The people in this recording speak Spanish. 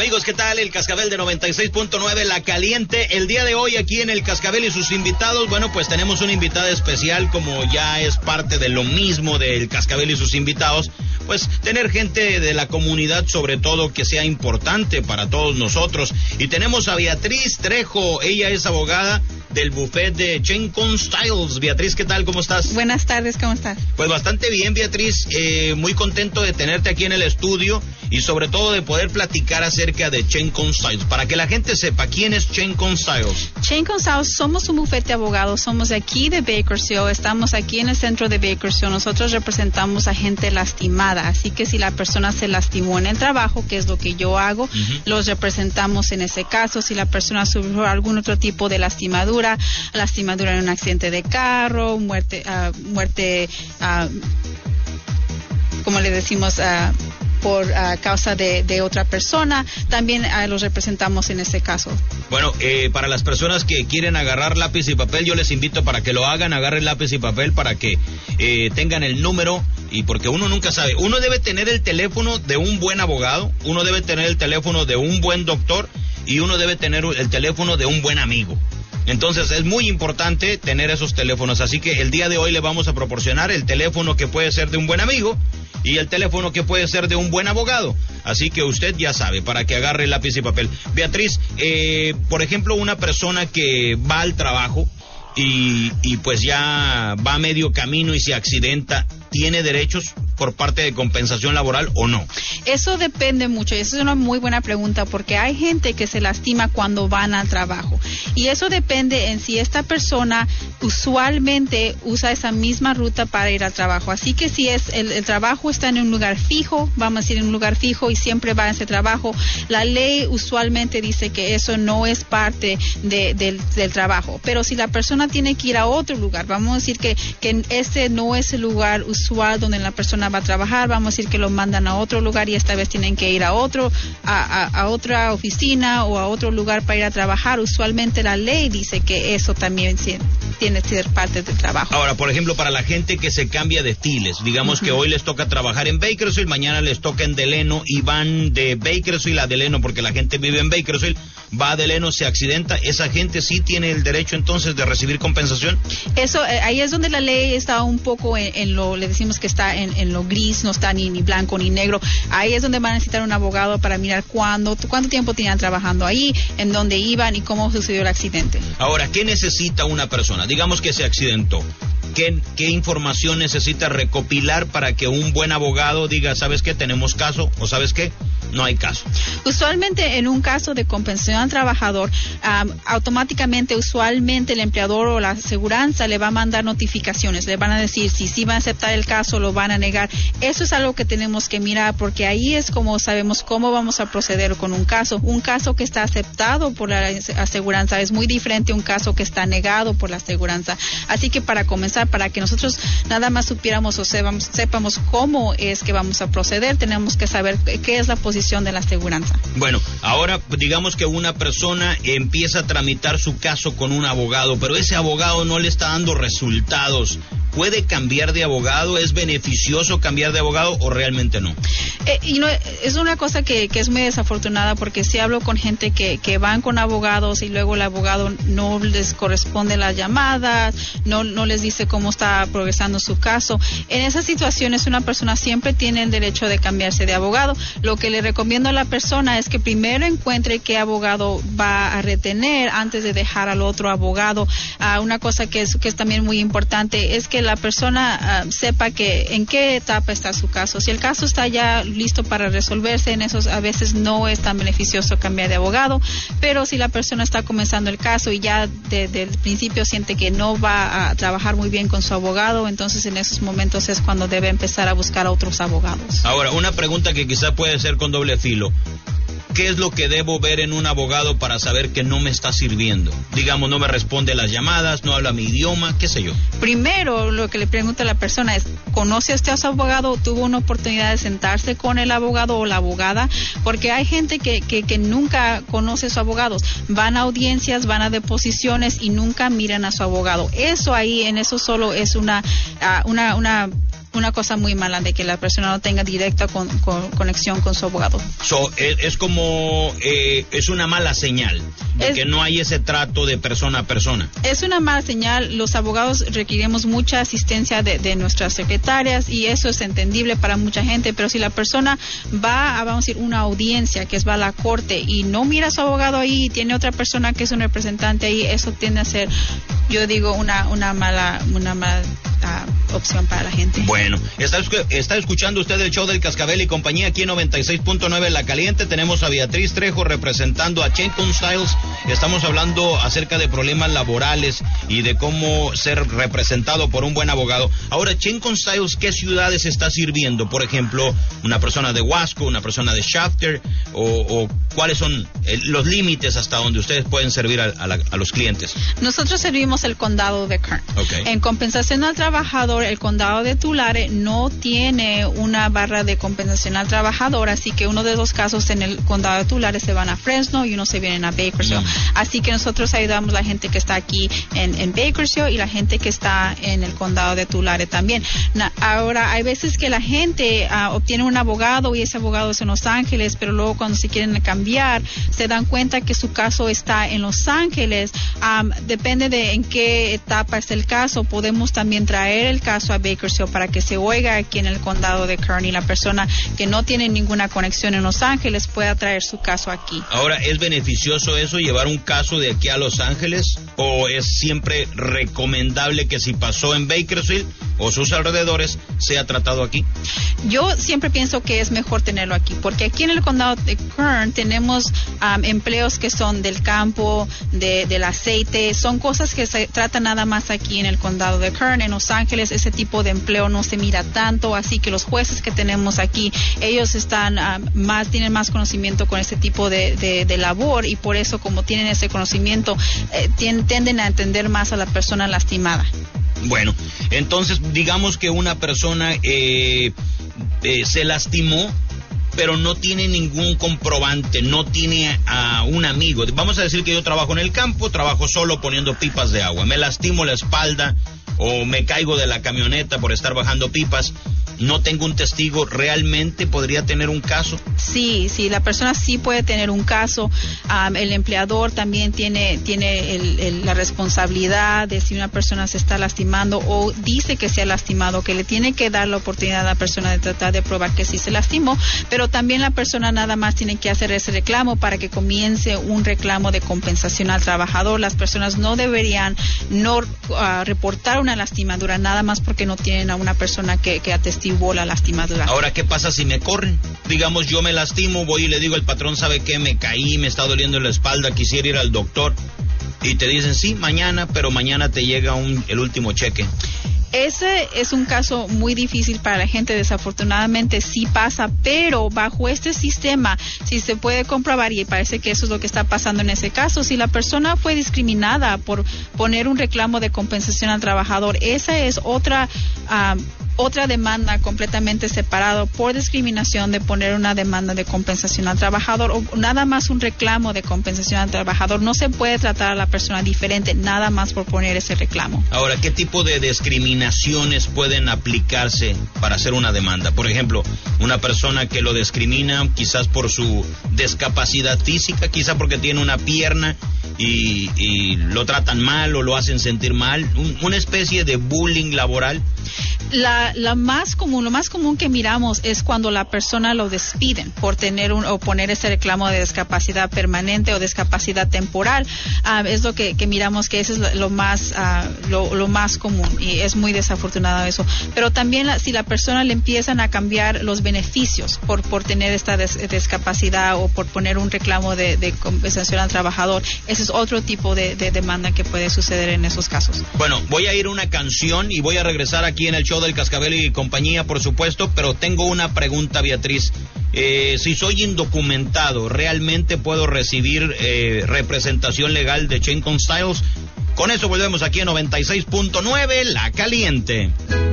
Amigos, ¿qué tal? El Cascabel de 96.9, La Caliente. El día de hoy aquí en el Cascabel y sus invitados, bueno, pues tenemos una invitada especial, como ya es parte de lo mismo del Cascabel y sus invitados, pues tener gente de la comunidad, sobre todo, que sea importante para todos nosotros. Y tenemos a Beatriz Trejo, ella es abogada del buffet de Chencon Styles. Beatriz, ¿qué tal? ¿Cómo estás? Buenas tardes, ¿cómo estás? Pues bastante bien, Beatriz, muy contento de tenerte aquí en el estudio y sobre todo de poder platicar acerca de Chencon Styles, para que la gente sepa quién es Chencon Styles. Chencon Styles, somos un bufete de abogados, somos de aquí de Bakersfield, estamos aquí en el centro de Bakersfield, nosotros representamos a gente lastimada, así que si la persona se lastimó en el trabajo, que es lo que yo hago, los representamos en ese caso. Si la persona sufrió algún otro tipo de lastimadura en un accidente de carro, muerte, como le decimos, por causa de otra persona, también los representamos en ese caso. Bueno, para las personas que quieren agarrar lápiz y papel, yo les invito para que lo hagan, agarren lápiz y papel para que tengan el número, y porque uno nunca sabe, uno debe tener el teléfono de un buen abogado, uno debe tener el teléfono de un buen doctor y uno debe tener el teléfono de un buen amigo. Entonces es muy importante tener esos teléfonos, así que el día de hoy le vamos a proporcionar el teléfono que puede ser de un buen amigo y el teléfono que puede ser de un buen abogado. Así que usted ya sabe, para que agarre lápiz y papel. Beatriz, por ejemplo, una persona que va al trabajo y pues ya va a medio camino y se accidenta, ¿tiene derechos por parte de compensación laboral o no? Eso depende mucho, y esa es una muy buena pregunta, porque hay gente que se lastima cuando van al trabajo, y eso depende en si esta persona usualmente usa esa misma ruta para ir al trabajo. Así que si es el trabajo está en un lugar fijo, vamos a decir en un lugar fijo y siempre va a ese trabajo, la ley usualmente dice que eso no es parte del trabajo. Pero si la persona tiene que ir a otro lugar, vamos a decir que ese no es el lugar usual donde la persona va a trabajar, vamos a decir que lo mandan a otro lugar y esta vez tienen que ir a otra oficina o a otro lugar para ir a trabajar, usualmente la ley dice que eso también tiene que ser parte del trabajo. Ahora, por ejemplo, para la gente que se cambia de Tiles, digamos que hoy les toca trabajar en Bakersfield, mañana les toca en Delano y van de Bakersfield a Delano porque la gente vive en Bakersfield, va a Delano, se accidenta, ¿esa gente sí tiene el derecho entonces de recibir compensación? Eso, ahí es donde la ley está un poco en lo, le decimos que está en lo gris, no está ni blanco ni negro. Ahí es donde van a necesitar un abogado para mirar cuánto tiempo tenían trabajando ahí, en dónde iban y cómo sucedió el accidente. Ahora, ¿qué necesita una persona? Digamos que se accidentó. ¿Qué información necesita recopilar para que un buen abogado diga, ¿sabes qué? Tenemos caso, o ¿sabes qué? No hay caso. Usualmente en un caso de compensación al trabajador, automáticamente, usualmente el empleador o la aseguranza le va a mandar notificaciones, le van a decir si sí van a aceptar el caso, lo van a negar. Eso es algo que tenemos que mirar, porque ahí es como sabemos cómo vamos a proceder con un caso. Un caso que está aceptado por la aseguranza es muy diferente a un caso que está negado por la aseguranza. Así que para comenzar, para que nosotros nada más supiéramos o sepamos cómo es que vamos a proceder, tenemos que saber qué es la posición de la aseguranza. Bueno, ahora digamos que una persona empieza a tramitar su caso con un abogado, pero ese abogado no le está dando resultados. ¿Puede cambiar de abogado? ¿Es beneficioso cambiar de abogado o realmente no? Es una cosa que es muy desafortunada, porque si hablo con gente que van con abogados y luego el abogado no les corresponde las llamadas, no les dice cómo está progresando su caso. En esas situaciones una persona siempre tiene el derecho de cambiarse de abogado. Lo que le recomiendo a la persona es que primero encuentre qué abogado va a retener antes de dejar al otro abogado. Una cosa que es también muy importante es que la persona sepa que en qué etapa está su caso. Si el caso está ya listo para resolverse, en esos a veces no es tan beneficioso cambiar de abogado, pero si la persona está comenzando el caso y ya desde el principio siente que no va a trabajar muy bien con su abogado, entonces en esos momentos es cuando debe empezar a buscar a otros abogados. Ahora, una pregunta que quizá puede ser con doble filo. ¿Qué es lo que debo ver en un abogado para saber que no me está sirviendo? Digamos, no me responde las llamadas, no habla mi idioma, qué sé yo. Primero, lo que le pregunta a la persona es, ¿conoce usted a su abogado? ¿Tuvo una oportunidad de sentarse con el abogado o la abogada? Porque hay gente que nunca conoce a sus abogados. Van a audiencias, van a deposiciones y nunca miran a su abogado. Eso ahí, en eso solo es una una cosa muy mala de que la persona no tenga directa conexión con su abogado. Es como, es una mala señal de que no hay ese trato de persona a persona. Es una mala señal. Los abogados requerimos mucha asistencia de nuestras secretarias y eso es entendible para mucha gente, pero si la persona va a, vamos a decir, una audiencia, que va a la corte y no mira a su abogado ahí y tiene otra persona que es un representante ahí, eso tiende a ser, yo digo, una mala opción para la gente. Bueno, está escuchando usted el show del Cascabel y compañía aquí en 96.9 La Caliente. Tenemos a Beatriz Trejo representando a Chencon Styles. Estamos hablando acerca de problemas laborales y de cómo ser representado por un buen abogado. Ahora, Chencon Styles, ¿qué ciudades está sirviendo? Por ejemplo, una persona de Wasco, una persona de Shafter, o ¿cuáles son los límites hasta donde ustedes pueden servir a los clientes? Nosotros servimos el condado de Kern. Okay. En compensación al trabajador, el condado de Tulare no tiene una barra de compensación al trabajador, así que uno de los casos en el condado de Tulare se van a Fresno y uno se vienen a Bakersfield. Así que nosotros ayudamos a la gente que está aquí en Bakersfield y la gente que está en el condado de Tulare también. Ahora, hay veces que la gente obtiene un abogado y ese abogado es en Los Ángeles, pero luego cuando se quieren cambiar, se dan cuenta que su caso está en Los Ángeles. Depende de en qué etapa es el caso, podemos también traer el caso a Bakersfield para que se oiga aquí en el condado de Kern y la persona que no tiene ninguna conexión en Los Ángeles pueda traer su caso aquí. Ahora, ¿es beneficioso eso, llevar un caso de aquí a Los Ángeles? ¿O es siempre recomendable que si pasó en Bakersfield o sus alrededores sea tratado aquí? Yo siempre pienso que es mejor tenerlo aquí, porque aquí en el condado de Kern tenemos empleos que son del campo, del aceite, son cosas que se tratan nada más aquí en el condado de Kern. En Los Ángeles ese tipo de empleo no se mira tanto, así que los jueces que tenemos aquí, ellos están tienen más conocimiento con ese tipo de labor y por eso como tienen ese conocimiento tienden a entender más a la persona lastimada. Bueno, entonces digamos que una persona se lastimó, pero no tiene ningún comprobante, no tiene a un amigo. Vamos a decir que yo trabajo en el campo, trabajo solo poniendo pipas de agua, me lastimo la espalda o me caigo de la camioneta por estar bajando pipas. No tengo un testigo, ¿realmente podría tener un caso? Sí, la persona sí puede tener un caso. El empleador también tiene la responsabilidad de si una persona se está lastimando o dice que se ha lastimado, que le tiene que dar la oportunidad a la persona de tratar de probar que sí se lastimó, pero también la persona nada más tiene que hacer ese reclamo para que comience un reclamo de compensación al trabajador. Las personas no deberían reportar una lastimadura nada más porque no tienen a una persona que atestigue la lastimadura. Ahora, ¿qué pasa si me corren? Digamos, yo me lastimo, voy y le digo al patrón, ¿sabe qué? Me caí, me está doliendo la espalda, quisiera ir al doctor. Y te dicen, sí, mañana, pero mañana te llega el último cheque. Ese es un caso muy difícil para la gente, desafortunadamente sí pasa, pero bajo este sistema, si se puede comprobar, y parece que eso es lo que está pasando en ese caso, si la persona fue discriminada por poner un reclamo de compensación al trabajador, esa es otra demanda completamente separado por discriminación de poner una demanda de compensación al trabajador o nada más un reclamo de compensación al trabajador. No se puede tratar a la persona diferente nada más por poner ese reclamo. Ahora, ¿qué tipo de discriminaciones pueden aplicarse para hacer una demanda? Por ejemplo, una persona que lo discrimina quizás por su discapacidad física, quizás porque tiene una pierna y lo tratan mal o lo hacen sentir mal, una especie de bullying laboral. Lo más común que miramos es cuando la persona lo despiden por poner ese reclamo de discapacidad permanente o discapacidad temporal. Es lo que miramos, que eso es lo más común y es muy desafortunado eso. Pero también si la persona le empiezan a cambiar los beneficios por tener esta discapacidad o por poner un reclamo de compensación al trabajador, ese es otro tipo de demanda que puede suceder en esos casos. Bueno, voy a ir a una canción y voy a regresar aquí en el show del Cascabel y compañía, por supuesto, pero tengo una pregunta, Beatriz. Si soy indocumentado, ¿realmente puedo recibir representación legal de Chencon Styles? Con eso volvemos aquí en 96.9 La Caliente.